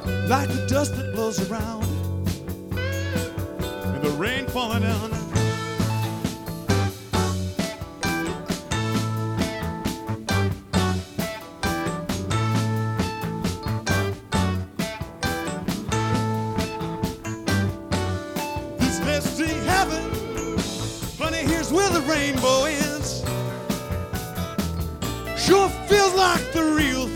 like the dust that blows around and the rain falling down. This let's see heaven, honey, here's where the rainbow is. Sure feels like the real